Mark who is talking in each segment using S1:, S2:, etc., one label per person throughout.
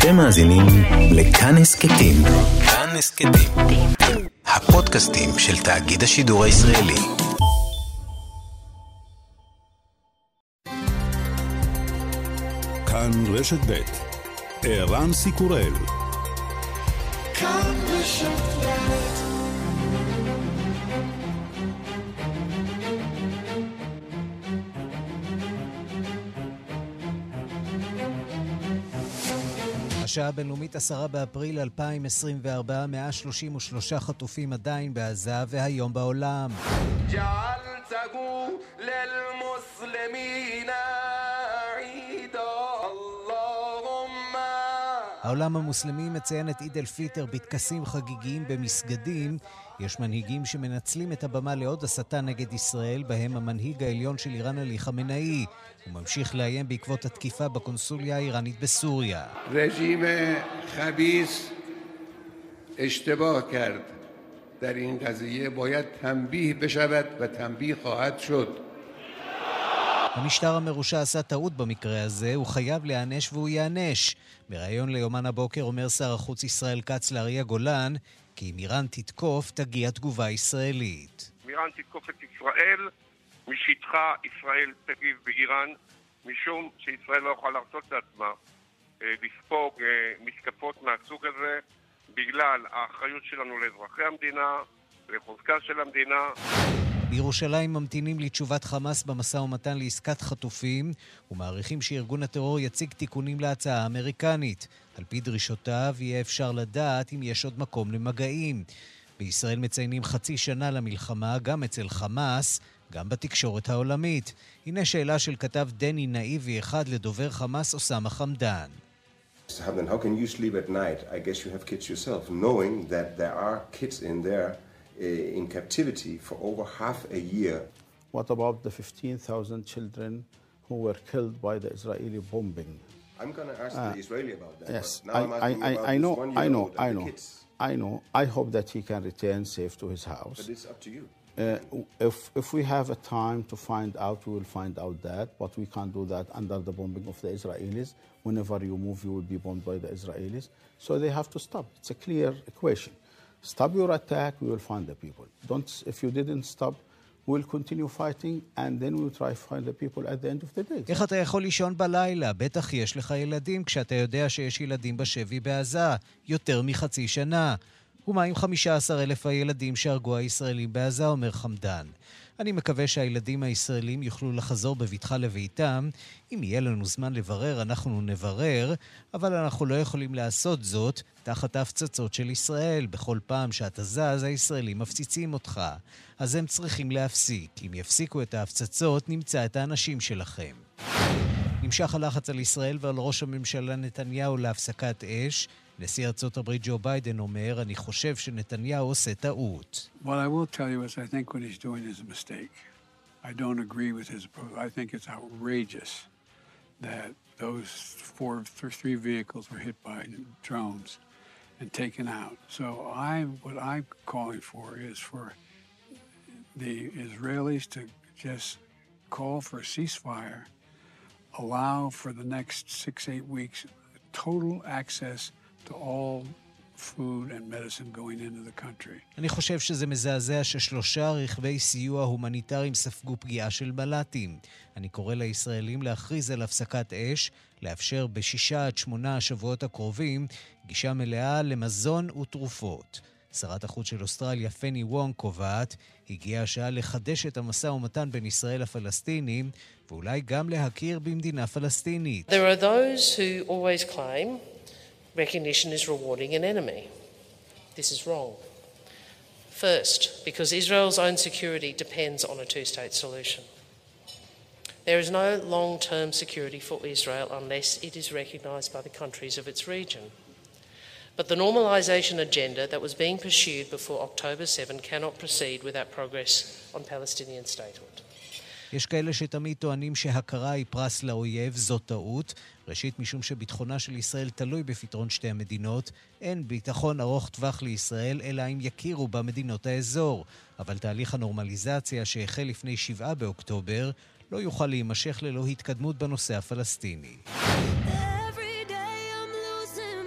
S1: אתם מאזינים לכאן הסכתים. כאן הסכתים, הפודקאסטים של תאגיד השידור הישראלי.
S2: כאן רשת ב' ערן סיקורל.
S3: כאן רשת ב'.
S4: השעה הבינלאומית 10 באפריל 2024, 133 חטופים עדיין בעזה והיום בעולם. העולם המוסלמי מציין את עיד אל-פיטר בטקסים חגיגיים במסגדים. יש מנהיגים שמנצלים את הבמה לעוד הסתה נגד ישראל, בהם המנהיג העליון של איראן עלי חמינאי. הוא ממשיך לאיים בעקבות התקיפה בקונסוליה האיראנית בסוריה.
S5: רזים חביס اشتباه کرد در این قضیه باید تنبیه بشود و تنبیه خواهد شد.
S4: המשטר המרושע עשה טעות במקרה הזה, הוא חייב להיענש והוא יענש. בראיון ליומן הבוקר אומר שר החוץ ישראל כץ לאריה גולן, כי אם איראן תתקוף, תגיע תגובה ישראלית.
S6: איראן תתקוף את ישראל, משטחה ישראל תגיב באיראן, משום שישראל לא יכולה להרשות לעצמה לספוג מתקפות מהסוג הזה, בגלל האחריות שלנו לאזרחי המדינה, לחוזקה של המדינה.
S4: בירושלים ממתינים לתשובת חמאס במשא ומתן לעסקת חטופים, ומעריכים שארגון הטרור יציג תיקונים להצעה האמריקנית. על פי דרישותיו יהיה אפשר לדעת אם יש עוד מקום למגעים. בישראל מציינים חצי שנה למלחמה, גם אצל חמאס, גם בתקשורת העולמית. הנה שאלה של כתב דני נאיבי אחד לדובר חמאס אוסמה חמדאן.
S7: How can you sleep at night? I guess you have kids yourself, knowing that there are kids in there in captivity for over half a year.
S8: What about the 15,000 children who were killed by the Israeli bombing?
S7: I'm going to ask the Israeli about that.
S8: Yes, I know. I hope that he can return safe to his house.
S7: But it's up to you.
S8: If we have a time to find out, we will find out that, but we can't do that under the bombing of the Israelis. Whenever you move, you will be bombed by the Israelis. So they have to stop. It's a clear equation. Stop your attack, we will find the people. If you didn't stop, we'll continue fighting, and then we'll try to find the people at the end of the day.
S4: איך אתה יכול לישון בלילה? בטח יש לך ילדים, כשאתה יודע שיש ילדים בשבי בעזה, יותר מחצי שנה. ומה עם 15,000 הילדים שהרגו הישראלים בעזה, אומר חמדן. אני מקווה שהילדים הישראלים יוכלו לחזור בביטחה לביתם. אם יהיה לנו זמן לברר, אנחנו נברר, אבל אנחנו לא יכולים לעשות זאת תחת ההפצצות של ישראל. בכל פעם שאתה זז, הישראלים מפציצים אותך. אז הם צריכים להפסיק. אם יפסיקו את ההפצצות, נמצא את האנשים שלכם. נמשך הלחץ על ישראל ועל ראש הממשלה נתניהו להפסקת אש. נשיא ארצות הברית ג'ו ביידן אומר, אני חושב שנתניהו עושה טעות.
S9: What I will tell you is I think what he's doing is a mistake. I don't agree with his approach. I think it's outrageous that those three vehicles were hit by drones and taken out. So what I'm calling for is for the Israelis to just call for a ceasefire, allow for the next 6-8 weeks total access to all food and medicine going into the country.
S4: אני חושב שזה מזעזע ששלושה רכבי סיוע הומניטריים ספגו פגיעה של מל"טים. אני קורא לישראלים להכריז על הפסקת אש, לאפשר ב6 עד 8 השבועות הקרובים גישה מלאה למזון ותרופות. שרת החוץ של אוסטרליה פני וונג קובעת, הגיעה השעה לחדש את המשא ומתן בין ישראל לפלסטינים, ואולי גם להכיר במדינה פלסטינית.
S10: There are those who always claim recognition is rewarding an enemy. This is wrong. First, because Israel's own security depends on a two-state solution. There is no long-term security for Israel unless it is recognized by the countries of its region. But the normalization agenda that was being pursued before October 7 cannot proceed without progress on Palestinian statehood.
S4: יש כאלה שתמיד טוענים שהכרה היא פרס לאויב, זו טעות. ראשית, משום שביטחונה של ישראל תלוי בפתרון שתי המדינות, אין ביטחון ארוך טווח לישראל, אלא אם יכירו במדינות האזור. אבל תהליך הנורמליזציה שהחל לפני 7 באוקטובר לא יוכל להימשך ללא התקדמות בנושא הפלסטיני.
S3: Every day I'm losing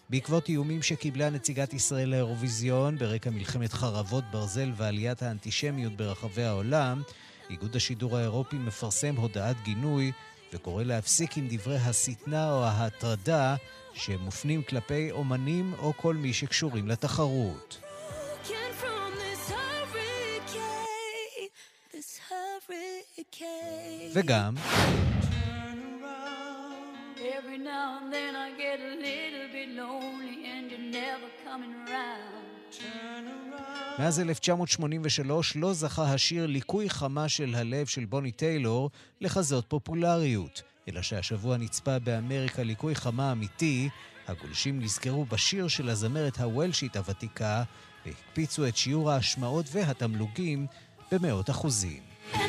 S4: בעקבות איומים שקיבלה נציגת ישראל לאירוויזיון ברקע מלחמת חרבות ברזל ועליית האנטישמיות ברחבי העולם, איגוד השידור האירופי מפרסם הודעת גינוי וקורא להפסיק עם דברי השטנה או ההטרדה שמופנים כלפי אומנים או כל מי שקשורים לתחרות. וגם
S3: Every now and then I get a little bit lonely and you're never coming around.
S4: מאז 1983 לא זכה השיר ליקוי חמה של הלב של בוני טיילור לחזות פופולריות, אלא שהשבוע נצפה באמריקה ליקוי חמה אמיתי. הגולשים נזכרו בשיר של הזמרת הוולשית הוותיקה והקפיצו את שיעור ההשמעות והתמלוגים במאות אחוזים.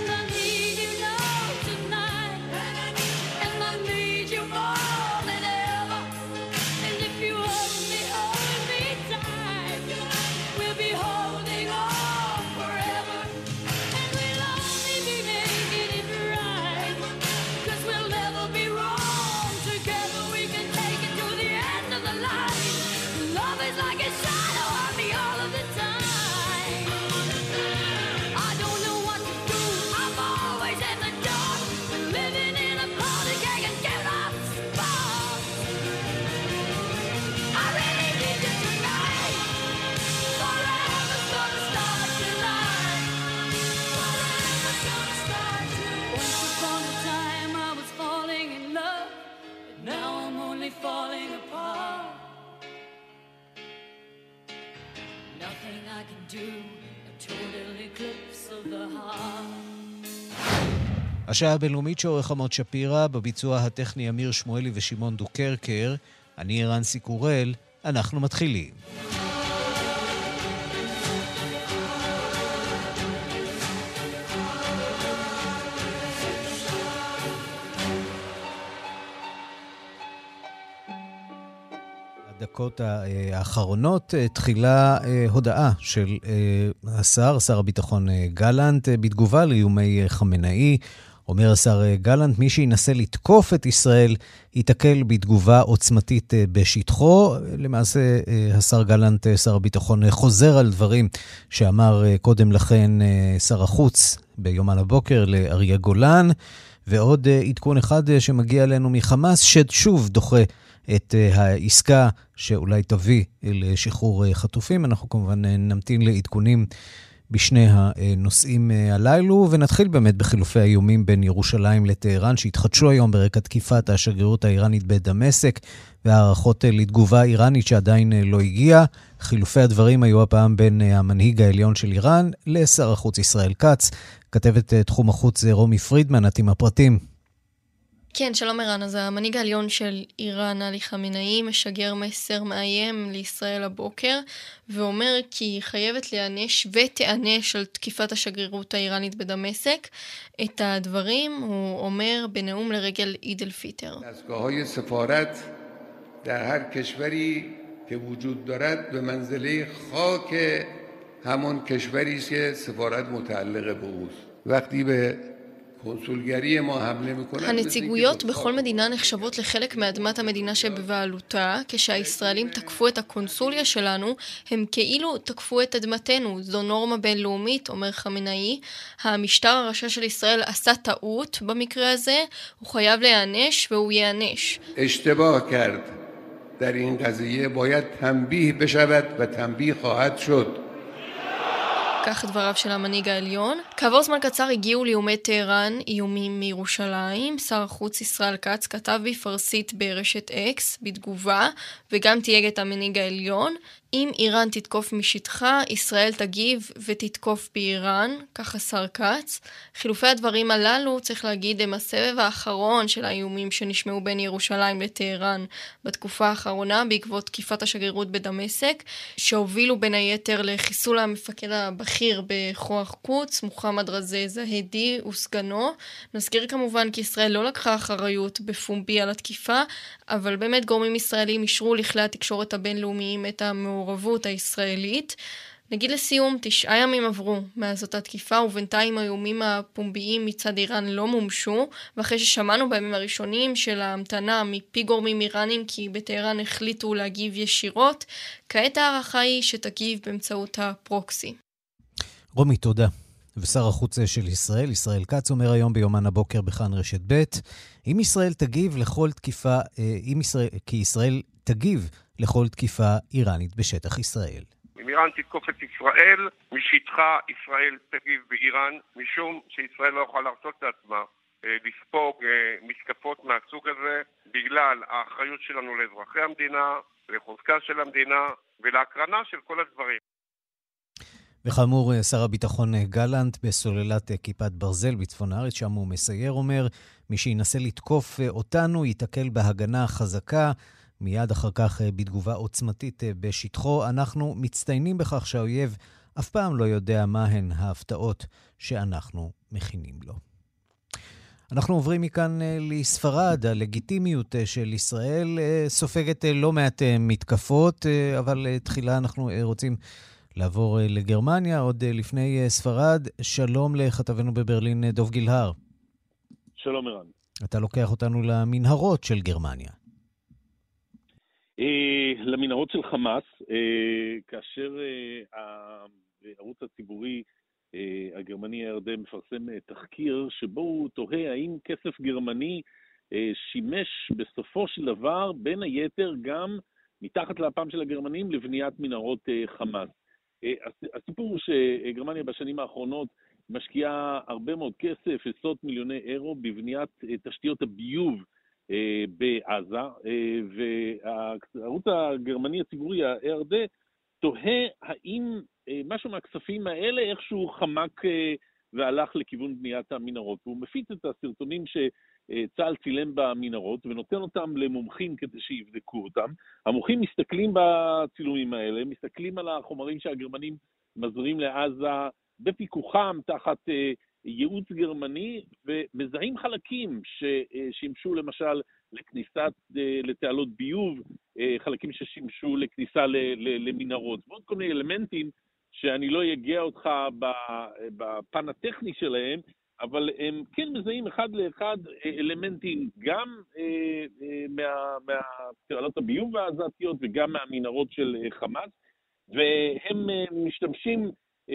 S4: השעה הבינלאומית שעורך עמוד שפירא, בביצוע הטכני אמיר שמואלי ושמעון דוקרקר. אני רנסי קורל, אנחנו מתחילים. הדקות האחרונות תחילה הודעה של שר הביטחון גלנט בתגובה לאיומי חמינאי. אומר השר גלנט, מי שינסה לתקוף את ישראל ייתקל בתגובה עוצמתית בשטחו. למעשה השר גלנט, שר הביטחון, חוזר על דברים שאמר קודם לכן שר החוץ ביומן הבוקר לאריה גולן. ועוד עדכון אחד שמגיע אלינו מחמאס, ששוב דוחה את העסקה שאולי תביא לשחרור חטופים. אנחנו כמובן נמתין לעדכונים בשני הנושאים הללו, ונתחיל באמת בחילופי האיומים בין ירושלים לטהרן, שהתחדשו היום ברקע תקיפת השגרירות האיראנית בדמשק, והערכות לתגובה איראנית שעדיין לא הגיעה. חילופי הדברים היו הפעם בין המנהיג העליון של איראן לשר החוץ ישראל כץ. כתבת תחום החוץ רומי פרידמן, עם הפרטים.
S11: כן, שלום ערן. אז המנהיג העליון של איראן, עלי חמינאי, משגר מסר מאיים לישראל הבוקר, ואומר כי היא חייבת להיענש ותיענש על תקיפת השגרירות האיראנית בדמשק. את הדברים הוא אומר בנאום לרגל עיד אל פיטר.
S5: دستگاه‌های سفارت در هر کشوری که وجود دارد به منزله خاک همون کشوری است که سفارت متعلق به اوست. وقتی به
S11: הנציגויות בכל מדינה נחשבות לחלק מאדמת המדינה שבבעלותה. כשהישראלים תקפו את הקונסוליה שלנו, הם כאילו תקפו את אדמתנו. זו נורמה בינלאומית, אומר חמינאי. המשטר הרשע של ישראל עשה טעות במקרה הזה, הוא חייב להיענש והוא ייענש.
S5: اشتباه کرد. در این قضیه باید تنبیه بشود و تنبیه خواهد شد.
S11: כך דבריו של המנהיג העליון. כעבור זמן קצר הגיעו לאיומי טהרן, איומים מירושלים. שר החוץ ישראל כץ כתב בפרסית ברשת אקס בתגובה, וגם תייג את המנהיג העליון. אם איראן תתקוף משטחה, ישראל תגיב ותתקוף באיראן, ככה שר כץ. חילופי הדברים הללו, צריך להגיד, הם הסבב האחרון של האיומים שנשמעו בין ירושלים לטהרן בתקופה האחרונה, בעקבות תקיפת השגרירות בדמשק, שהובילו בין היתר לחיסול המפקד הבכיר בכוח קוץ, מוחמד רזה זהדי וסגנו. נזכיר כמובן כי ישראל לא לקחה אחריות בפומבי על התקיפה, אבל באמת גורמים ישראלים אישרו לכלי התקשורת הבינלאומיים את המעורבות הישראלית. נגיד לסיום, 9 ימים עברו מאז אותה תקיפה, ובינתיים האיומים הפומביים מצד איראן לא מומשו, ואחרי ששמענו בימים הראשונים של ההמתנה מפי גורמים איראנים כי בטהרן החליטו להגיב ישירות, כעת הערכה היא שתגיב באמצעות הפרוקסי.
S4: רומי, תודה. ושר החוץ של ישראל, ישראל כץ, אומר היום ביומן הבוקר בכאן רשת ב', אם ישראל תגיב לכל תקיפה, כי ישראל תגיב לכל תקיפה איראנית בשטח ישראל.
S6: אם איראן תתקוף את ישראל, משטחה ישראל תגיב באיראן, משום שישראל לא יכולה להרשות לעצמה לספוג מתקפות מהסוג הזה, בגלל האחריות שלנו לאזרחי המדינה, לחוזקה של המדינה ולהקרנה של כל הדברים.
S4: וכאמור, שר הביטחון גלנט בסוללת כיפת ברזל בצפון הארץ, שם הוא מסייר, אומר, מי שינסה לתקוף אותנו ייתקל בהגנה חזקה, מיד אחר כך בתגובה עוצמתית בשטחו. אנחנו מצטיינים בכך שהאויב אף פעם לא יודע מהן ההפתעות שאנחנו מכינים לו. אנחנו עוברים מכאן לספרד. הלגיטימיות של ישראל סופגת לא מעט מתקפות, אבל תחילה אנחנו רוצים לעבור לגרמניה, עוד לפני ספרד. שלום לכתבנו בברלין, דוב גילהר.
S12: שלום ערן. אתה
S4: לוקח אותנו למנהרות של גרמניה.
S12: למנהרות של חמאס, כאשר הערוץ הציבורי הגרמני ARD מפרסם תחקיר שבו הוא תוהה האם כסף גרמני שימש בסופו של דבר בין היתר גם מתחת לאפם של הגרמנים לבניית מנהרות חמאס. הסיפור הוא שגרמניה בשנים האחרונות משקיעה הרבה מאוד כסף, עשרות מיליוני אירו, בבניית תשתיות הביוב בעזה, והערוץ הגרמני הציבורי, ה-ARD, תוהה האם משהו מהכספים האלה איכשהו חמק והלך לכיוון בניית המנהרות. הוא מפיץ את הסרטונים שצה"ל צילם במנהרות ונותן אותם למומחים כדי שיבדקו אותם. המומחים מסתכלים בצילומים האלה, מסתכלים על החומרים שהגרמנים מזרים לעזה בפיקוחם תחת ייעוץ גרמני, ומזהים חלקים ששימשו למשל לכניסת לתעלות ביוב, חלקים ששימשו לכניסה למנהרות, ועוד כל מיני אלמנטים שאני לא אגיע אותך בפן הטכני שלהם, אבל הם כן מזהים אחד לאחד אלמנטים גם מהתעלות הביוב העזתיות וגם מהמנהרות של חמאס, והם משתמשים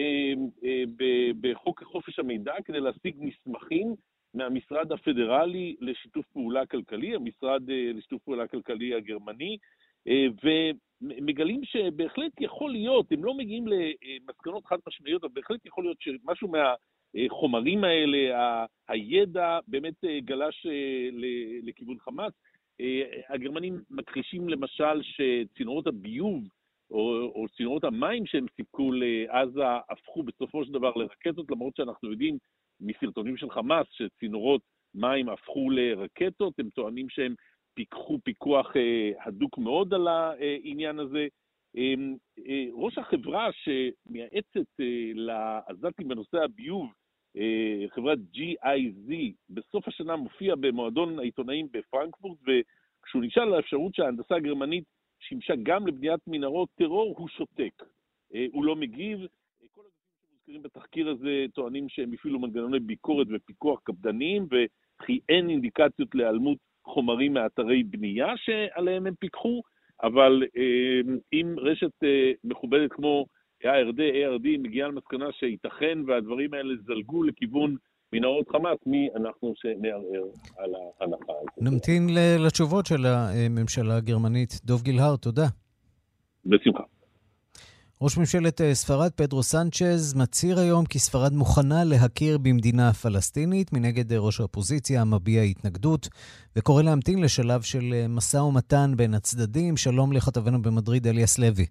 S12: בחוק חופש המידע כדי להשיג מסמכים מהמשרד הפדרלי לשיתוף פעולה כלכלי, המשרד לשיתוף פעולה כלכלי הגרמני, ומגלים שבהחלט יכול להיות, הם לא מגיעים למסקנות חד משמעיות, אבל בהחלט יכול להיות שמשהו מהחומרים האלה, הידע באמת גלש לכיוון חמאס. הגרמנים מכחישים למשל שצינורות הביוב או צינורות המים שהם סיפקו לעזה הפכו בסופו של דבר לרקטות, למרות שאנחנו יודעים מסרטונים של חמאס שצינורות מים הפכו לרקטות. הם טוענים שהם פיקחו פיקוח הדוק מאוד על העניין הזה. ראש החברה שמייעצת לעזתים בנושא הביוב, חברת GIZ, בסוף השנה מופיע במועדון העיתונאים בפרנקפורט, וכשהוא נשאל על האפשרות שההנדסה הגרמנית שימשה גם לבניית מנהרות טרור, הוא שותק. הוא לא מגיב. כל הגופים שמוזכרים בתחקיר הזה טוענים שהם הפעילו מנגנוני ביקורת ופיקוח קפדניים, וכי אין אינדיקציות להיעלמות חומרים מאתרי בנייה שעליהם הם פיקחו, אבל אם רשת מכובדת כמו ARD מגיעה למסקנה שייתכן והדברים האלה זלגו לכיוון מנהרות חמאס, מי אנחנו שנערער על ההנחה הזאת.
S4: נמתין לתשובות של הממשלה הגרמנית. דוב גילהר, תודה.
S12: בשמחה.
S4: ראש ממשלת ספרד, פדרו סנצ'ז, מצהיר היום כי ספרד מוכנה להכיר במדינה פלסטינית. מנגד ראש האופוזיציה מביע התנגדות וקורא להמתין לשלב של משא ומתן בין הצדדים. שלום לכתבנו במדריד, אליאס לוי.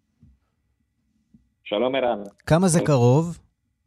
S13: שלום ערן.
S4: כמה זה קרוב?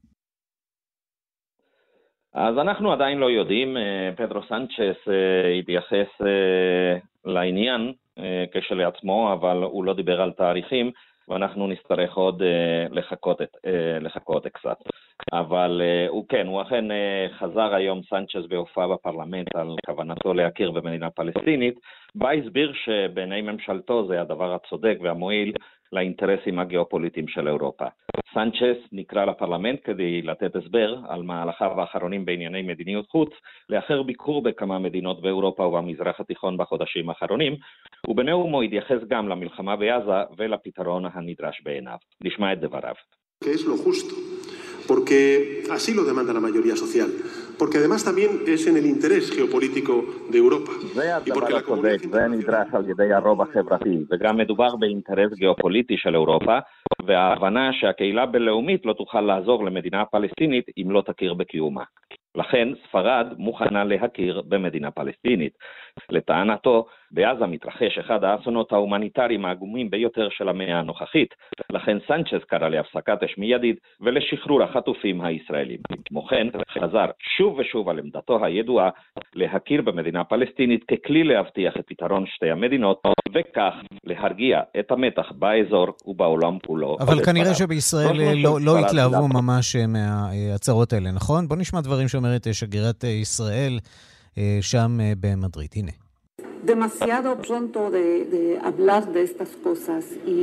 S13: אז אנחנו עדיין לא יודעים. פדרו סנצ'ז התייחס לעניין כשלעצמו, אבל הוא לא דיבר על תאריכים, ואנחנו נצטרך עוד לחכות קצת. אבל הוא אכן חזר היום סנצ'ז בהופעה בפרלמנט על כוונתו להכיר במדינה פלסטינית, בה הסביר שבעיני ממשלתו זה הדבר הצודק והמועיל לאינטרסים הגיאופוליטיים של אירופה. סנצ'ס נקרא לפרלמנט כדי לתת הסבר על מהלכיו האחרונים בענייני מדיניות חוץ, לאחר ביקור בכמה מדינות באירופה ובמזרח התיכון בחודשים האחרונים, ובנאומו התייחס גם למלחמה בעזה ולפתרון הנדרש בעיניו. נשמע את דבריו.
S14: Que es lo justo, porque así lo demanda la mayoría social, porque además también es en el interés geopolítico de Europa.
S13: זה הדבר הצודק, זה נדרש על ידי הרוב החברתי, וגם מדובר באינטרס גיאופוליטי של אירופה, וההבנה שהקהילה בינלאומית לא תוכל לעזור למדינה הפלסטינית אם לא תכיר בקיומה. לכן ספרד מוכנה להכיר במדינה פלסטינית. לטענתו, בעזה מתרחש אחד האסונות ההומניטריים העגומים ביותר של המאה הנוכחית, לכן סנצ'ס קרא להפסקת אש מיידית ולשחרור החטופים הישראלים. כמו כן, חזר שוב ושוב על עמדתו הידועה להכיר במדינה פלסטינית ככלי להבטיח את פתרון שתי המדינות, וכך להרגיע את המתח באזור ובעולם כולו.
S4: אבל כנראה שבישראל לא התלהבו ממש מההצהרות האלה, נכון? בוא נשמע דברים שאומרת שגרירת ישראל שם במדריד. הנה.
S15: demasiado pronto de hablar de estas cosas y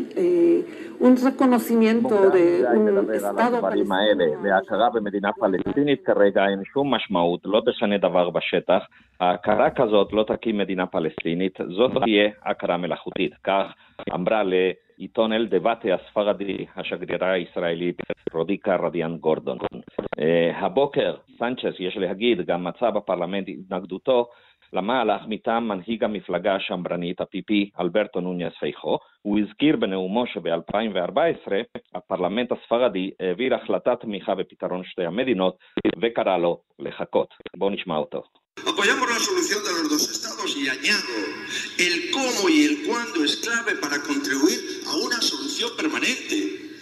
S15: un reconocimiento de un Estado
S13: palestino. להכרה במדינה פלסטינית כרגע אין שום משמעות, לא תשנה דבר בשטח. ההכרה כזאת לא תקים מדינה פלסטינית, זאת תהיה הכרה מלאכותית. כך אמרה לעיתון אל דבטה הספרדי השגרירה הישראלית רודיקה רדיאן גורדון. הבוקר סנצ'ס, יש להגיד, גם מצא בפרלמנט התנגדותו למהלך מטעם מנהיג המפלגה השמרנית, ה-PP, אלברטו נוניס פייחו. הוא הזכיר בנאומו שב-2014 הפרלמנט הספרדי העביר החלטת תמיכה בפתרון שתי המדינות וקרא לו לחכות. בואו נשמע אותו.
S16: Apoyamos la solución de los dos estados y añado, el cómo y el cuándo es clave para contribuir a una solución permanente.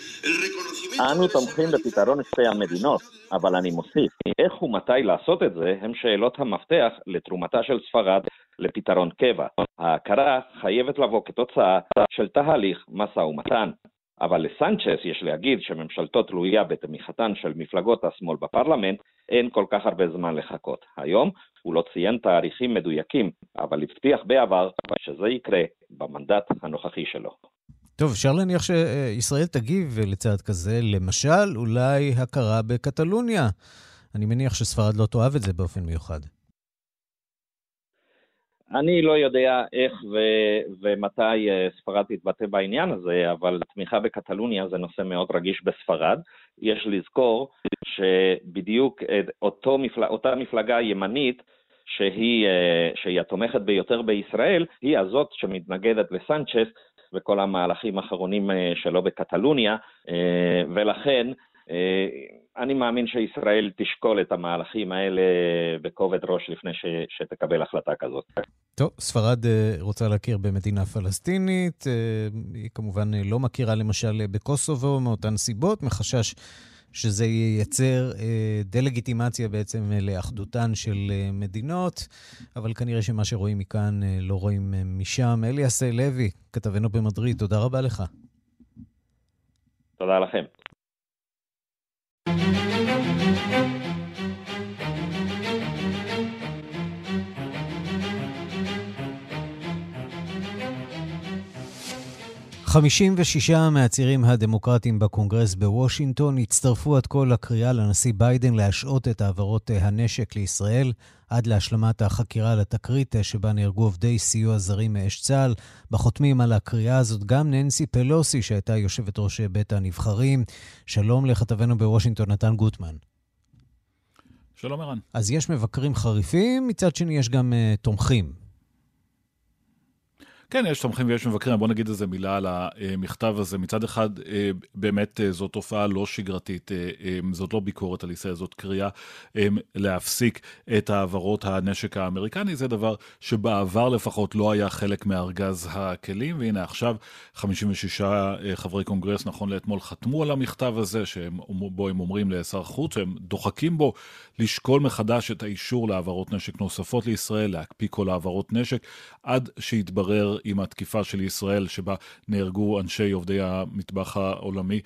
S13: אנו תומכים בפתרון שתי המדינות, אבל אני מוסיף, איך ומתי לעשות את זה הם שאלות המפתח לתרומתה של ספרד לפתרון קבע. ההכרה חייבת לבוא כתוצאה של תהליך משא ומתן. אבל לסנצ'ס יש להגיד שממשלתו תלויה בתמיכתן של מפלגות השמאל בפרלמנט, אין כל כך הרבה זמן לחכות. היום הוא לא ציין תאריכים מדויקים, אבל הבטיח בעבר שזה יקרה במנדט הנוכחי שלו.
S4: טוב, אפשר להניח שישראל תגיב לצעד כזה, למשל, אולי הכרה בקטלוניה. אני מניח שספרד לא תאהב את זה באופן מיוחד.
S13: אני לא יודע איך ומתי ספרד תתבטא בעניין הזה, אבל תמיכה בקטלוניה זה נושא מאוד רגיש בספרד. יש לזכור שבדיוק אותה מפלגה ימנית, שהיא התומכת ביותר בישראל, היא הזאת שמתנגדת לסנצ'ס, וכל המהלכים האחרונים שלו בקטלוניה, ולכן אני מאמין שישראל תשקול את המהלכים האלה בכובד ראש לפני שתקבל החלטה כזאת.
S4: טוב, ספרד רוצה להכיר במדינה פלסטינית, היא כמובן לא מכירה למשל בקוסובו מאותן סיבות, מחשש שזה ייצר דלגיטימציה בעצם לאחדותן של מדינות, אבל כנראה שמה שרואים מכאן לא רואים משם. אליאס לוי, כתבנו במדריד, תודה רבה לך.
S13: תודה לכם.
S4: ו56 מהצירים הדמוקרטיים בקונגרס בוושינגטון הצטרפו עד כה לקריאה לנשיא ביידן להשעות את העברות הנשק לישראל עד להשלמת החקירה לתקרית שבה נהרגו עובדי סיוע זרים מאש צה"ל. בחותמים על הקריאה הזאת גם ננסי פלוסי שהייתה יושבת ראש בית הנבחרים. שלום לכתבנו בוושינגטון נתן גוטמן.
S17: שלום ערן.
S4: אז יש מבקרים חריפים, מצד שני יש גם תומכים.
S17: כן, יש תומכים ויש מבקרים, בוא נגיד איזה מילה על המכתב הזה. מצד אחד, באמת זו תופעה לא שגרתית, זאת לא ביקורת על ישראל, זאת קריאה להפסיק את העברות הנשק האמריקני, זה דבר שבעבר לפחות לא היה חלק מארגז הכלים, והנה עכשיו 56 חברי קונגרס נכון לאתמול חתמו על המכתב הזה, שבו הם אומרים לשר חוץ, הם דוחקים בו לשקול מחדש את האישור לעברות נשק נוספות לישראל, להקפיא כל העברות נשק, עד שיתברר עם התקיפה של ישראל שבה נהרגו אנשי עובדי המטבח העולמי,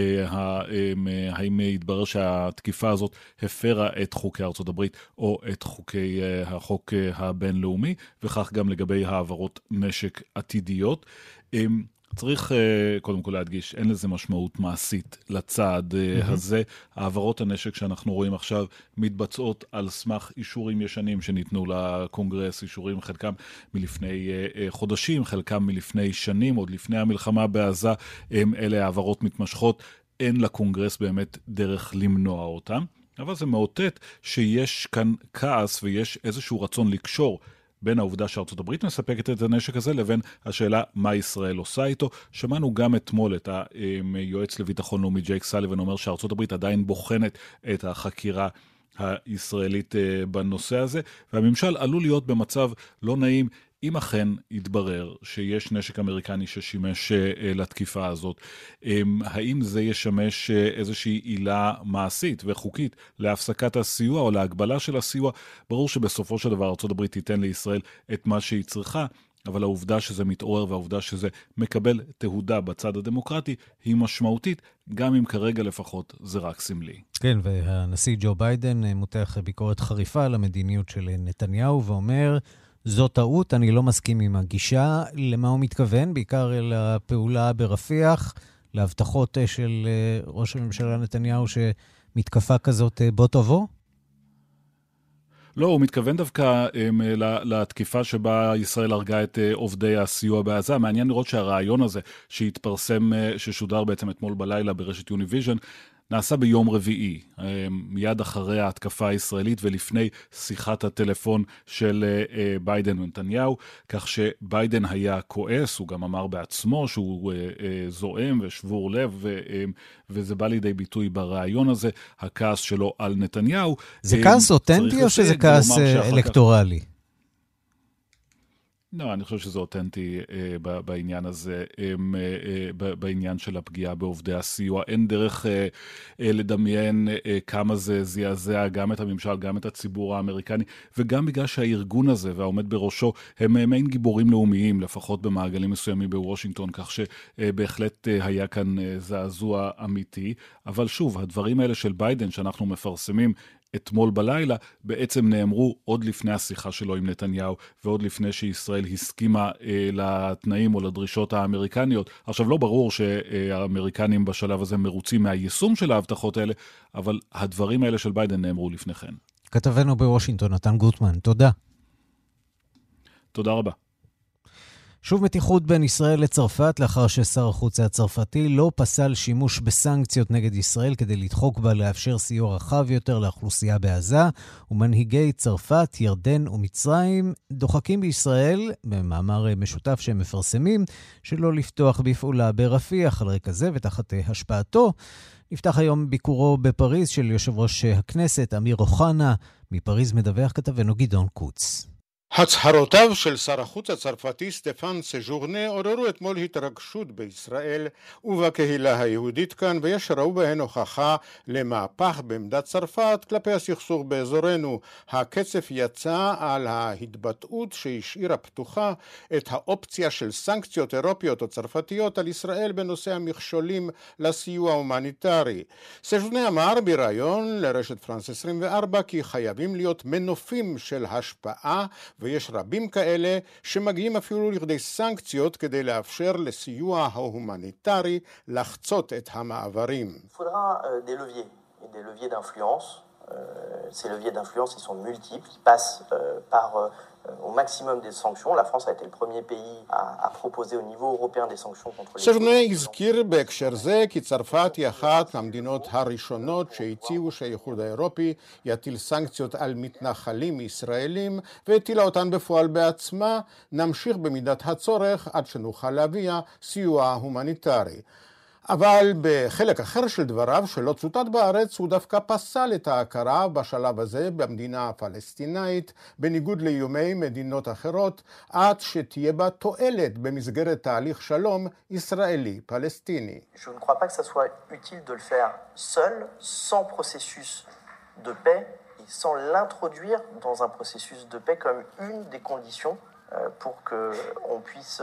S17: האם יתברר שהתקיפה הזאת הפרה את חוקי ארצות הברית או את חוקי החוק הבינלאומי, וכך גם לגבי העברות נשק עתידיות. צריך קודם כל להדגיש, אין לזה משמעות מעשית לצעד הזה. העברות הנשק שאנחנו רואים עכשיו מתבצעות על סמך אישורים ישנים שניתנו לקונגרס, אישורים חלקם מלפני חודשים, חלקם מלפני שנים, עוד לפני המלחמה בעזה. אלה העברות מתמשכות, אין לקונגרס באמת דרך למנוע אותם, אבל זה מאותת שיש כאן כעס ויש איזשהו רצון לקשור בין העובדה שארצות הברית מספקת את הנשק הזה לבין השאלה מה ישראל עושה איתו. שמענו גם אתמול את היועץ לביטחון לאומי ג'ייק סאליבן אומר שארצות הברית עדיין בוחנת את החקירה הישראלית בנושא הזה, והממשל עלול להיות במצב לא נעים אם אכן יתברר שיש נשק אמריקני ששימש לתקיפה הזאת. האם זה ישמש איזושהי עילה מעשית וחוקית להפסקת הסיוע או להגבלה של הסיוע? ברור שבסופו של דבר ארצות הברית תיתן לישראל את מה שהיא צריכה, אבל העובדה שזה מתעורר והעובדה שזה מקבל תהודה בצד הדמוקרטי היא משמעותית, גם אם כרגע לפחות זה רק סמלי.
S4: כן, והנשיא ג'ו ביידן מותח ביקורת חריפה על המדיניות של נתניהו ואומר, זו טעות, אני לא מסכים עם הגישה. למה הוא מתכוון? בעיקר אל הפעולה ברפיח, להבטחות של ראש הממשלה נתניהו שמתקפה כזאת בוא תבוא?
S17: לא, הוא מתכוון דווקא לתקיפה שבה ישראל הרגה את עובדי הסיוע בעזה. מעניין לראות שהרעיון הזה שהתפרסם, ששודר בעצם אתמול בלילה ברשת יוניביז'ן, נעשה ביום רביעי, מיד אחרי ההתקפה הישראלית ולפני שיחת הטלפון של ביידן ונתניהו, כך שביידן היה כועס, הוא גם אמר בעצמו שהוא זועם ושבור לב, וזה בא לידי ביטוי ברעיון הזה, הכעס שלו על נתניהו.
S4: זה כעס אותנטי או שזה כעס אלקטורלי?
S17: לא, אני חושב שזה אותנטי בעניין הזה, בעניין של הפגיעה בעובדי הסיוע. אין דרך לדמיין כמה זה זעזע גם את הממשל, גם את הציבור האמריקני, וגם בגלל שהארגון הזה והעומד בראשו הם מעין גיבורים לאומיים, לפחות במעגלים מסוימים בוושינגטון, כך שבהחלט היה כאן זעזוע אמיתי. אבל שוב, הדברים האלה של ביידן שאנחנו מפרסמים אתמול בלילה, בעצם נאמרו עוד לפני השיחה שלו עם נתניהו, ועוד לפני שישראל הסכימה לתנאים או לדרישות האמריקניות. עכשיו, לא ברור שהאמריקנים בשלב הזה מרוצים מהיישום של ההבטחות האלה, אבל הדברים האלה של ביידן נאמרו לפני כן.
S4: כתבנו בוושינגטון, נתן גוטמן, תודה.
S17: תודה רבה.
S4: שוב מתיחות בין ישראל לצרפת, לאחר ששר החוץ הצרפתי לא פסל שימוש בסנקציות נגד ישראל כדי לדחוק בה לאפשר סיוע רחב יותר לאוכלוסייה בעזה, ומנהיגי צרפת, ירדן ומצרים דוחקים בישראל, במאמר משותף שהם מפרסמים, שלא לפתוח בפעולה ברפיח. על רקע זה ותחת השפעתו, נפתח היום ביקורו בפריז של יושב ראש הכנסת אמיר אוחנה. מפריז מדווח כתבנו גדעון קוץ.
S18: הצהרותיו של שר החוץ הצרפתי סטפן סז'ורנה עוררו אתמול התרגשות בישראל ובקהילה היהודית כאן, ויש ראו בהן הוכחה למהפך בעמדת צרפת כלפי הסכסוך באזורנו. הקצף יצא על ההתבטאות שהשאירה פתוחה את האופציה של סנקציות אירופיות או צרפתיות על ישראל בנושא המכשולים לסיוע הומניטרי. סז'ורנה אמר בראיון לרשת פרנס 24 כי חייבים להיות מנופים של השפעה, ויש רבים כאלה שמגיעים אפילו לכדי סנקציות כדי לאפשר לסיוע ההומניטרי לחצות את המעברים.
S19: Faudra des leviers d'influence. Ces leviers d'influence, ils sont multiples, ils passent par au maximum des sanctions. La France a été le premier pays à proposer au niveau européen des sanctions contre les...
S18: סז'ורנה הזכיר בהקשר זה כי צרפת היא אחת המדינות הראשונות שהציעו שהאיחוד האירופי יטיל סנקציות על מתנחלים ישראלים והטילה אותן בפועל בעצמה. נמשיך במידת הצורך עד שנוכל להביא סיוע הומניטרי. אבל בחלק אחר של דבריו שלא צוטט בארץ, הוא דווקא פסל את ההכרה בשלב הזה במדינה הפלסטינאית, בניגוד לאיומי מדינות אחרות, עד שתהיה בה תועלת במסגרת תהליך שלום ישראלי-פלסטיני.
S19: Je ne crois pas que ça soit utile de le faire seul, sans processus de paix, et sans l'introduire dans un processus de paix comme une des conditions pour qu'on puisse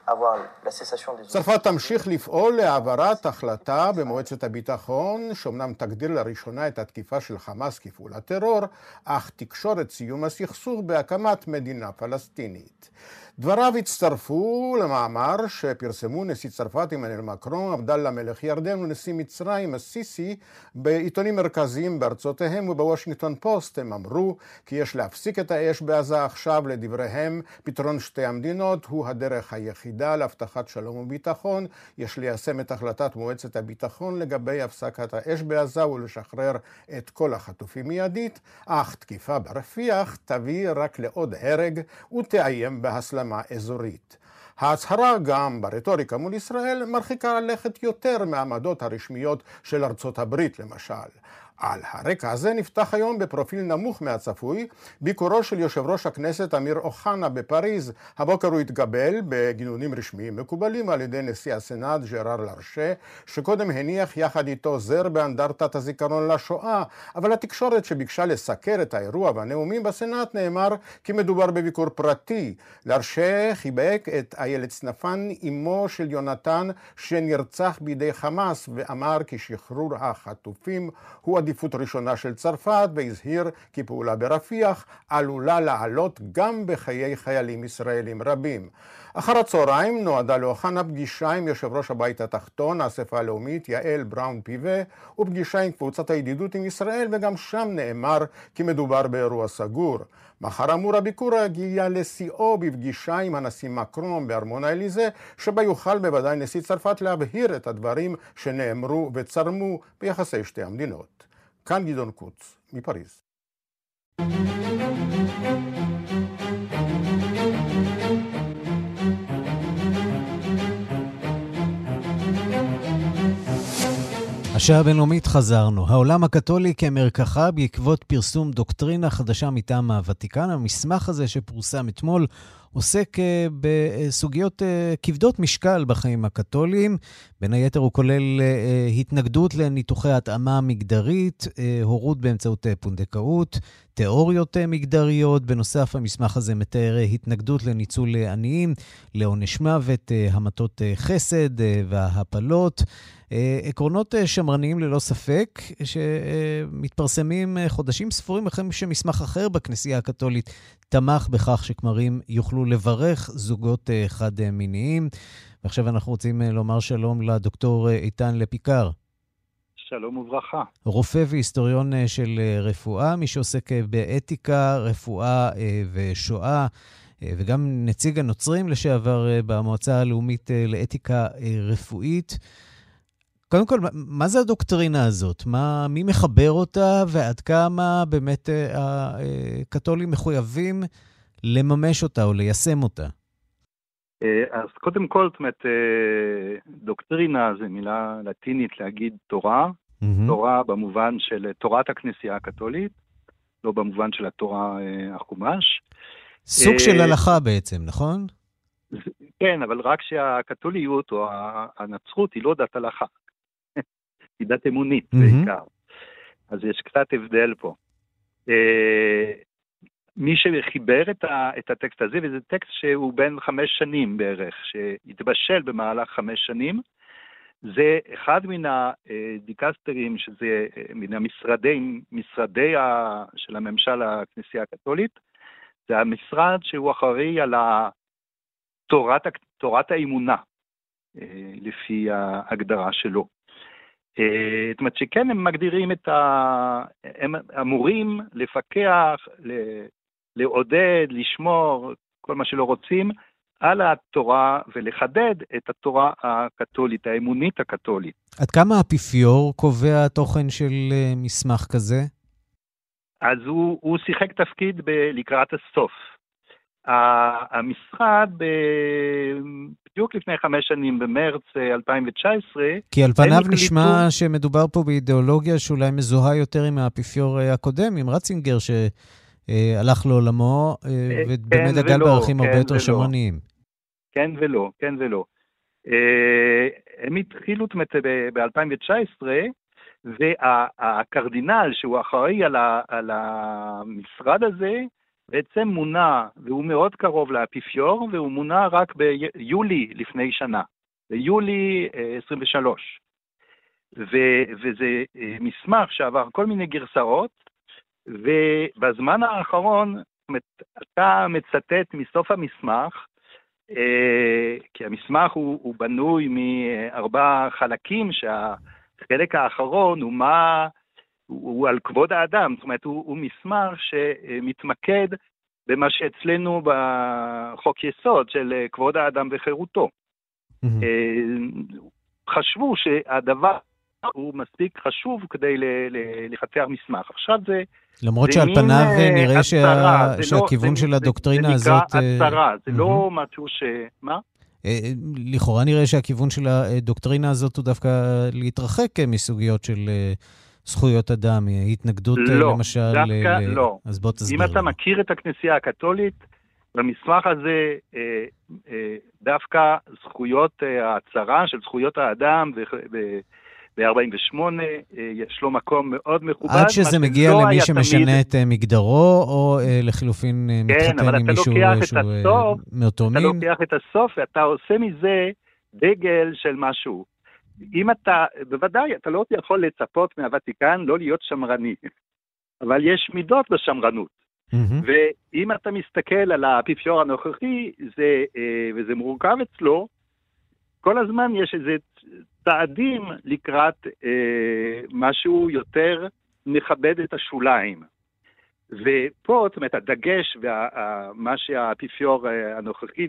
S19: avoir la cessation des...
S18: צרפת תמשיך לפעול להעברת החלטה במועצת הביטחון, שאומנם תגדיר לראשונה את התקיפה של חמאס כפעולת טרור, אך תקשור את סיום הסכסוך בהקמת מדינה פלסטינית. דבריו הצטרפו למאמר שפרסמו נשיא צרפת עמנואל מקרון, עבדאללה מלך ירדן ונשיא מצרים א-סיסי בעיתונים מרכזיים בארצותיהם, ובוושינגטון פוסט הם אמרו כי יש להפסיק את האש בעזה עכשיו. לדבריהם פתרון שתי המדינות הוא הדרך היחידה להבטחת שלום וביטחון. יש ליישם את החלטת מועצת הביטחון לגבי הפסקת האש בעזה ולשחרר את כל החטופים מיידית, אך תקיפה ברפיח תביא רק לעוד הרג ותאיים בהסלמה אזורית. ההצהרה גם ברטוריקה מול ישראל מרחיקה ללכת יותר מהעמדות הרשמיות של ארצות הברית למשל. על הרקע הזה נפתח היום בפרופיל נמוך מהצפוי ביקורו של יושב ראש הכנסת אמיר אוחנה בפריז. הבוקר הוא התקבל בגינונים רשמיים מקובלים על ידי נשיא הסנאט ז'ראר לארשה, שקודם הניח יחד איתו זר באנדרטת הזיכרון לשואה, אבל התקשורת שביקשה לסקר את האירוע והנאומים בסנאט נאמר כי מדובר בביקור פרטי. לארשה חיבק את איילת סנפן, אמו של יונתן שנרצח בידי חמאס, ואמר כי שחרור החטופים הוא עדיפות ראשונה של צרפת, והזהיר כי פעולה ברפיח עלולה לעלות גם בחיי חיילים ישראלים רבים. אחר הצהריים נועדה לאוחנה פגישה עם יושב ראש הבית התחתון, האספה הלאומית יעל בראון פיבה, ופגישה עם קבוצת הידידות עם ישראל, וגם שם נאמר כי מדובר באירוע סגור. מחר אמור הביקור הגיע לשיאו בפגישה עם הנשיא מקרון בארמון האליזה, שבה יוכל בוודאי נשיא צרפת להבהיר את הדברים שנאמרו וצרמו ביחסי שתי המדינות. כאן גדעון קוץ מפריז.
S4: השעה הבינלאומית חזרנו. העולם הקתולי כמרקחה בעקבות פרסום דוקטרינה חדשה מטעם הוותיקן. המסמך הזה שפורסם אתמול עוסק בסוגיות כבדות משקל בחיים הקתוליים. בין היתר הוא כולל התנגדות לניתוחי התאמה מגדרית, הורות באמצעות פונדקאות, תיאוריות מגדריות. בנוסף, המסמך הזה מתאר התנגדות לניצול עניים, לעונש מוות, המתות חסד וההפלות. עקרונות שמרניים ללא ספק, שמתפרסמים חודשים ספורים אחרי שמסמך אחר בכנסייה הקתולית תמך בכך שכמרים יוכלו לברך זוגות חד-מיניים. ועכשיו אנחנו רוצים לומר שלום לדוקטור איתן לפיקר.
S20: שלום וברכה.
S4: רופא והיסטוריון של רפואה, מי שעוסק באתיקה, רפואה ושואה, וגם נציג הנוצרים לשעבר במועצה הלאומית לאתיקה רפואית. קודם כל, מה זה הדוקטרינה הזאת? מי מחבר אותה ועד כמה באמת הקתולים מחויבים לממש אותה או ליישם אותה?
S20: אז קודם כל, זאת אומרת, דוקטרינה זה מילה לטינית להגיד תורה, תורה במובן של תורת הכנסייה הקתולית, לא במובן של התורה החומש.
S4: סוג של הלכה בעצם, נכון?
S20: כן, אבל רק שהקתוליות או הנצרות היא לא דת הלכה. היא דת אמונית בעיקר. אז יש קצת הבדל פה. מי שחיבר את הטקסט הזה, וזה טקסט שהוא בין 5 שנים בערך, שהתבשל במהלך 5 שנים, זה אחד מן הדיקסטרים, שזה מן המשרדי של הממשל הכנסייה הקתולית, זה המשרד שהוא אחראי על תורת האמונה, לפי ההגדרה שלו. זאת אומרת שכן הם מגדירים הם אמורים לפקח, לעודד, לשמור, כל מה שלא רוצים, על התורה ולחדד את התורה הקתולית, האמונית הקתולית.
S4: עד כמה האפיפיור קובע תוכן של מסמך כזה?
S20: אז הוא שיחק תפקיד לקראת הסוף. המשרד בדיוק לפני 5 שנים, במרץ 2019... כי על פניו נשמע
S4: שמדובר פה באידיאולוגיה שאולי מזוהה יותר עם האפיפיור הקודם, עם רצינגר שהלך לעולמו, ובאמת דגל בערכים הרבה יותר שמרניים.
S20: כן ולא, כן ולא. הם התחילו ב-2019, והקרדינל שהוא אחראי על המשרד הזה, בעצם מונה, והוא מאוד קרוב לאפיפיור, והוא מונה רק ביולי לפני שנה, ביולי 23. וזה מסמך שעבר כל מיני גרסאות, ובזמן האחרון, אתה מצטט מסוף המסמך, כי המסמך הוא בנוי מארבע חלקים, שהחלק האחרון הוא על כבוד האדם, זאת אומרת, הוא מסמך שמתמקד במה שאצלנו בחוק יסוד של כבוד האדם וחירותו. חשבו שהדבר הוא מספיק חשוב כדי לפתח מסמך. עכשיו זה...
S4: למרות שעל פניו נראה שהכיוון של הדוקטרינה הזאת...
S20: זה נקרא הצהרה, זה לא משהו מה?
S4: לכאורה נראה שהכיוון של הדוקטרינה הזאת הוא דווקא להתרחק מסוגיות של זכויות אדם, התנגדות למשל...
S20: לא, דווקא לא.
S4: אז בוא תסביר.
S20: אם אתה מכיר את הכנסייה הקתולית, במסמך הזה דווקא זכויות ההצהרה של זכויות האדם ב-48, יש לו מקום מאוד מכובד.
S4: עד שזה מגיע למי שמשנה את מגדרו, או לחילופין מתחתן עם מישהו שהוא מאותו מין.
S20: אתה לוקח את הסוף, ואתה עושה מזה דגל של משהו. אם אתה, בוודאי, אתה לא יכול לצפות מהוותיקן לא להיות שמרני, אבל יש מידות בשמרנות. ואם אתה מסתכל על האפיפיור הנוכחי, וזה מורכב אצלו, כל הזמן יש איזה צעדים לקראת משהו יותר מכבד את השוליים. ופה, זאת אומרת, הדגש ומה שהאפיפיור הנוכחי,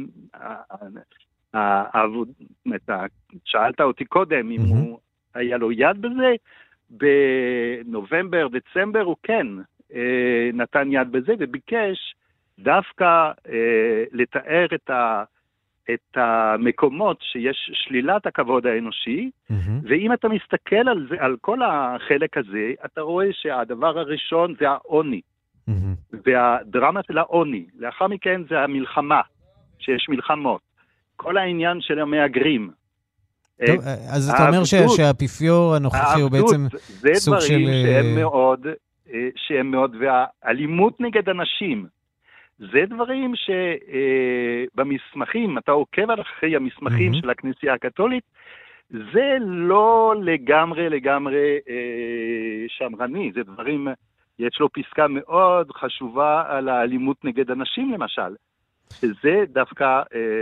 S20: שאלת אותי קודם אם הוא היה לו יד בזה, בנובמבר, דצמבר הוא כן נתן יד בזה, וביקש דווקא לתאר את המקומות שיש שלילת הכבוד האנושי, ואם אתה מסתכל על זה, על כל החלק הזה, אתה רואה שהדבר הראשון זה העוני, והדרמה של העוני, לאחר מכן זה המלחמה, שיש מלחמות, כל העניין של המהגרים.
S4: טוב, אז אתה אומר שהאפיפיור הנוכחי הוא בעצם סוג של...
S20: זה דברים שהם מאוד, והאלימות נגד אנשים, זה דברים שבמסמכים, אתה עוקב על אחרי המסמכים של הכנסייה הקתולית, זה לא לגמרי שמרני, זה דברים, יש לו פסקה מאוד חשובה על האלימות נגד אנשים למשל, שזה דווקא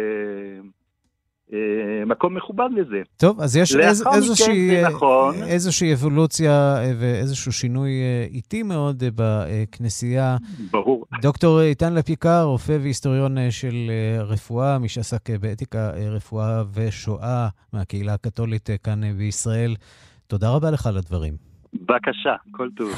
S20: מקום מכובד לזה.
S4: טוב, אז יש איזושהי אבולוציה ואיזשהו שינוי איטי מאוד בכנסייה.
S20: ברור.
S4: דוקטור איתן לפיקר, רופא והיסטוריון של רפואה, מי שעסק באתיקה, רפואה ושואה מהקהילה הקתולית כאן בישראל. תודה רבה לך על הדברים.
S20: בבקשה, כל טוב.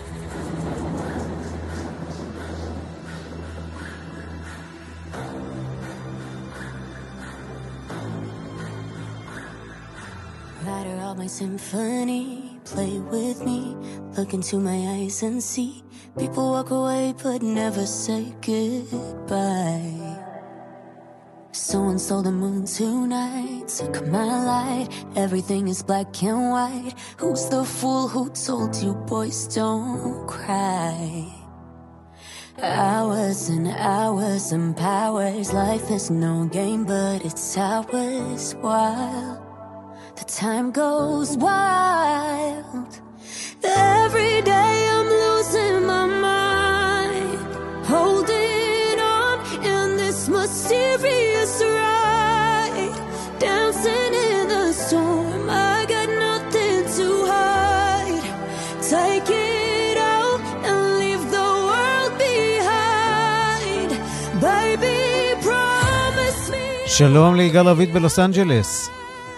S21: Writer of my symphony, play with me, look into my eyes and see. People walk away but never say goodbye. Someone stole the moon tonight, took my light. Everything is black and white. Who's the fool who told you boys don't cry? Hours and hours and powers. Life is no game but it's ours. Wild, the time goes wild. Every day I'm losing my mind, holding on in this mysterious ride, dancing in the storm. I got nothing to hide. Take it out and leave the world behind. Baby, promise me.
S4: שלום ליגאל רביד בלוס אנג'לס.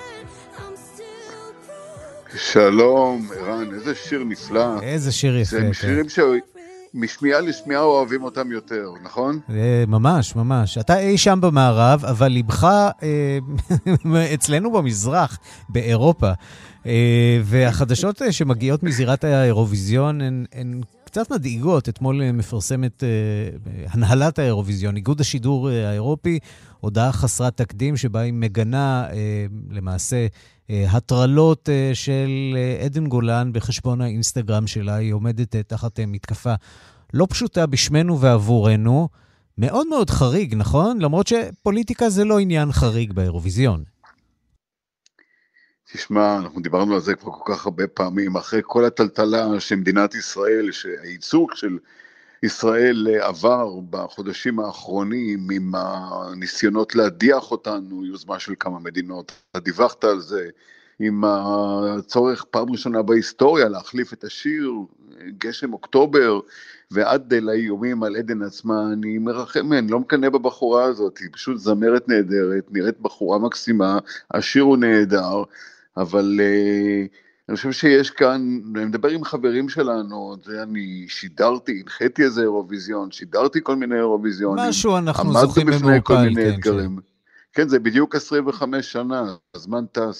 S22: שלום, ערן, איזה שיר נפלא.
S4: איזה שיר יפה.
S22: זה שירים שמשמיעה לשמיעה אוהבים אותם יותר, נכון?
S4: ממש, ממש. אתה אי שם במערב, אבל לבך אצלנו במזרח, באירופה. והחדשות שמגיעות מזירת האירוויזיון הן קצת מדאיגות. אתמול מפרסמת הנהלת האירוויזיון, איגוד השידור האירופי, הודעה חסרת תקדים שבה היא מגנה למעשה הטרלות של עדן גולן בחשבון האינסטגרם שלה. היא עומדת תחת מתקפה לא פשוטה בשמנו ועבורנו, מאוד מאוד חריג, נכון? למרות שפוליטיקה זה לא עניין חריג באירוויזיון.
S22: תשמע, אנחנו דיברנו על זה כבר כל כך הרבה פעמים, אחרי כל הטלטלה של מדינת ישראל, שהייצוג של ישראל עבר בחודשים האחרונים עם הניסיונות להדיח אותנו, יוזמה של כמה מדינות, אתה דיווחת על זה, עם הצורך פעם ראשונה בהיסטוריה להחליף את השיר גשם אוקטובר, ועד לאיומים על עדן עצמה, אני מרחם, אני לא מקנה בבחורה הזאת, היא פשוט זמרת נהדרת, נראית בחורה מקסימה, השיר הוא נהדר, אבל אני חושב שיש כאן, אני מדבר עם חברים שלנו, אני שידרתי, הנחיתי איזה אירוויזיון, שידרתי כל מיני אירוויזיונים,
S4: משהו אנחנו זוכים במעוקל,
S22: כן, זה בדיוק 25 שנה, הזמן טס,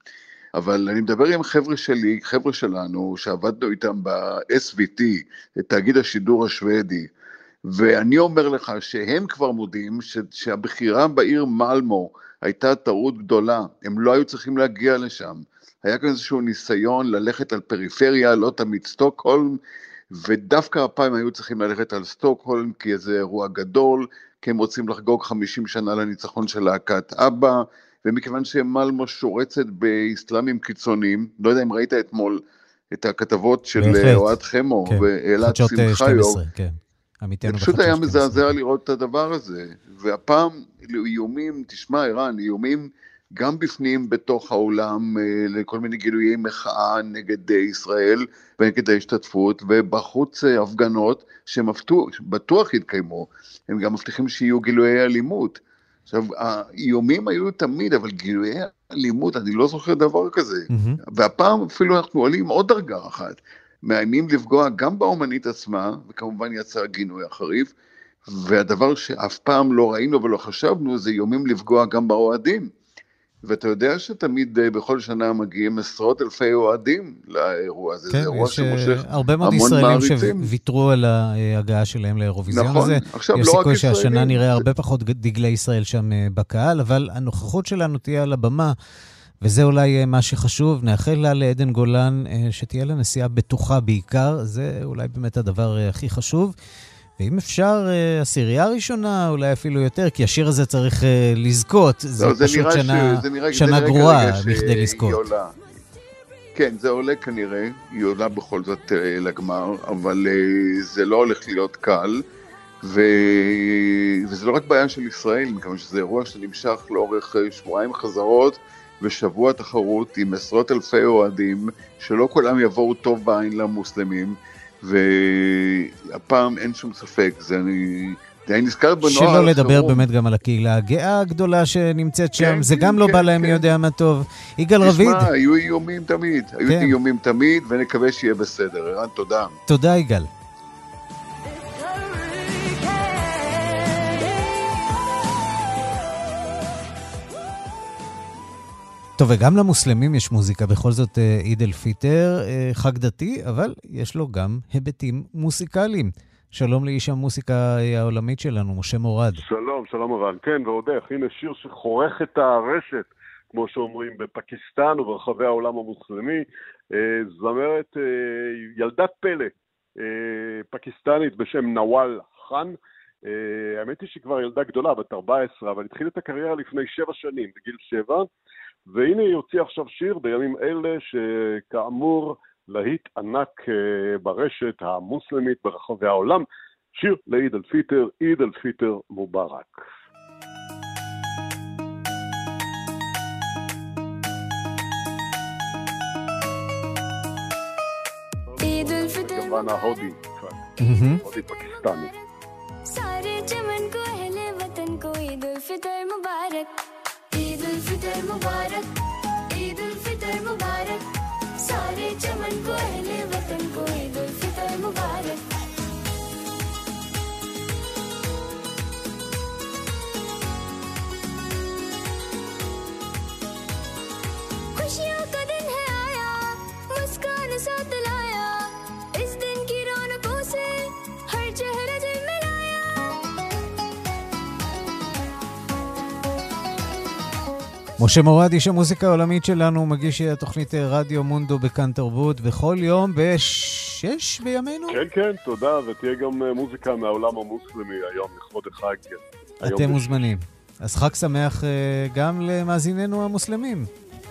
S22: אבל אני מדבר עם חבר'ה שלי, חבר'ה שלנו, שעבדנו איתם ב-SVT, תאגיד השידור השוודי, ואני אומר לך שהם כבר מודים שהבחירה בעיר מלמו הייתה טעות גדולה, הם לא היו צריכים להגיע לשם, היה כאן איזשהו ניסיון ללכת על פריפריה, לא תמיד סטוקהולם, ודווקא הפעם היו צריכים ללכת על סטוקהולם, כי זה אירוע גדול, כי הם רוצים לחגוג 50 שנה לניצחון של להקת אבא, ומכיוון שמלמו שורצת באסלאמים קיצוניים, לא יודע אם ראית אתמול את הכתבות של אוהד חמו, ואלעד שמחיוב, זה פשוט היה מזעזע לראות את הדבר הזה, והפעם איומים, תשמע איראן, איומים גם בפנים בתוך העולם, לכל מיני גילויי מחאה נגד ישראל, ונגד ההשתתפות, ובחוץ הפגנות שבטוח יתקיימו, הם גם מבטיחים שיהיו גילויי אלימות, עכשיו, האיומים היו תמיד, אבל גילויי אלימות, אני לא זוכר דבר כזה. והפעם אפילו אנחנו עולים עוד דרגה אחת. מאיימים לפגוע גם באומנית עצמה, וכמובן יצא גינוי החריף, והדבר שאף פעם לא ראינו ולא חשבנו, זה איומים לפגוע גם באוהדים. ואתה יודע שתמיד בכל שנה מגיעים עשרות אלפי אוהדים לאירוע הזה.
S4: כן,
S22: זה אירוע שמושך
S4: הרבה מאוד ישראלים שוויתרו על ההגעה שלהם לאירוויזיון הזה.
S22: עכשיו,
S4: יש
S22: לא
S4: סיכוי
S22: רק
S4: שהשנה נראה הרבה פחות דגלי ישראל שם בקהל, אבל הנוכחות שלנו תהיה על הבמה, וזה אולי מה שחשוב. נאחל לה לעדן גולן שתהיה לה נסיעה בטוחה בעיקר, זה אולי באמת הדבר הכי חשוב. ואם אפשר, הסירייה הראשונה, אולי אפילו יותר, כי השיר הזה צריך לזכות. זה פשוט שנה גרועה מכדי לזכות.
S22: כן, זה עולה כנראה, היא עולה בכל זאת לגמר, אבל זה לא הולך להיות קל, וזה לא רק בעיה של ישראל, מכיוון שזה אירוע שנמשך לאורך שבועיים חזרות, ושבוע תחרות עם עשרות אלפי אוהדים, שלא כולם יבואו טוב בעין למוסלמים, והפעם אין שום ספק, זה אני נזכר בנוער.
S4: שלא לדבר באמת גם על הקהילה הגאה הגדולה שנמצאת שם, זה גם לא בא להם מי יודע מה טוב. יגאל רביד.
S22: תשמע, היו איומים תמיד, היו איומים תמיד, ונקווה שיהיה בסדר. ערן, תודה.
S4: תודה, יגאל. טוב, וגם למוסלמים יש מוזיקה, בכל זאת עיד אל פיטר, חג דתי, אבל יש לו גם היבטים מוסיקליים. שלום לאיש המוסיקה העולמית שלנו, משה מורד.
S1: שלום, שלום אורן. כן, ועודך, הנה שיר שחורך את הרשת, כמו שאומרים, בפקיסטן וברחבי העולם המוסלמי. זמרת ילדת פלא, פקיסטנית בשם נוואל חאן. האמת היא שהיא כבר ילדה גדולה, בת 14, אבל התחילה את הקריירה לפני 7 שנים, בגיל 7, והנה היא הוציאה עכשיו שיר בימים אלה שכאמור להיט ענק ברשת המוסלמית ברחבי העולם, שיר לעיד אל פיטר, עיד אל פיטר מובארק. גוואנה הודי, הודי פקיסטני.
S21: सारे चमन को अहले वतन को ईद उल फितर मुबारक, ईद उल फितर मुबारक, ईद उल फितर मुबारक, सारे चमन को अहले वतन को ईद उल फितर मुबारक। खुशियों का दिन है आया, मुस्कान साथ लाया, इस दिन की रौनकों से हर चेहरा जलमलाया।
S4: משה מורד, איש המוזיקה העולמית שלנו, מגיש תוכנית רדיו מונדו בכאן תרבות, בכל יום ב7 6 בימינו?
S1: כן, כן, תודה, ותהיה גם מוזיקה מהעולם המוסלמי היום, לכבוד החג.
S4: אתם מוזמנים. אז חג שמח גם למאזיננו המוסלמים.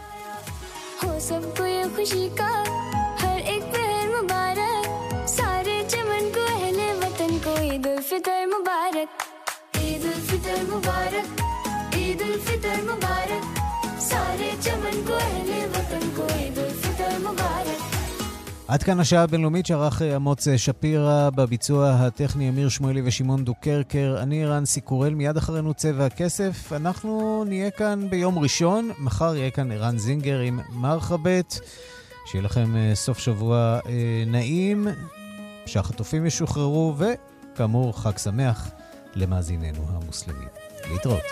S21: फितर मुबारक ईद उल फितर मुबारक ईद उल फितर मुबारक सारे चमन को अहले वतन को ईद उल फितर मुबारक.
S4: עד כאן השעה הבינלאומית שערך אמוץ שפירא, בביצוע הטכני אמיר שמואלי ושמעון דוקרקר. אני רנסי קורל, מיד אחרינו צבע הכסף. אנחנו נהיה כאן ביום ראשון, מחר יהיה כאן ערן זינגר עם מרחבת. שיהיה לכם סוף שבוע נעים, שהחטופים ישוחררו, וכאמור חג שמח למאזיננו המוסלמים. להתראות.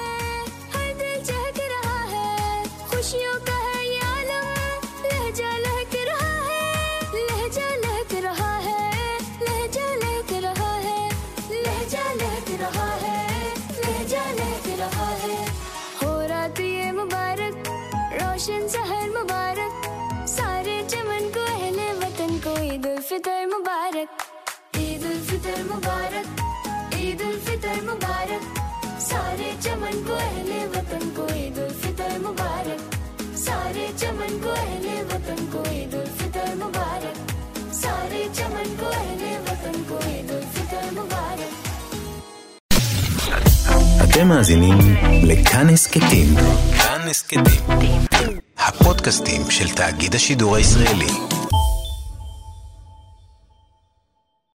S21: फितर मुबारक ईद उल फितर मुबारक ईद उल फितर मुबारक सारे चमन को अहले वतन को ईद उल फितर मुबारक सारे चमन को अहले वतन को ईद उल फितर मुबारक सारे चमन को अहले वतन को ईद उल फितर मुबारक.
S2: אתם מאזינים לכאן הסכתים. כאן הסכתים, הפודקאסטים של תאגיד השידור הישראלי.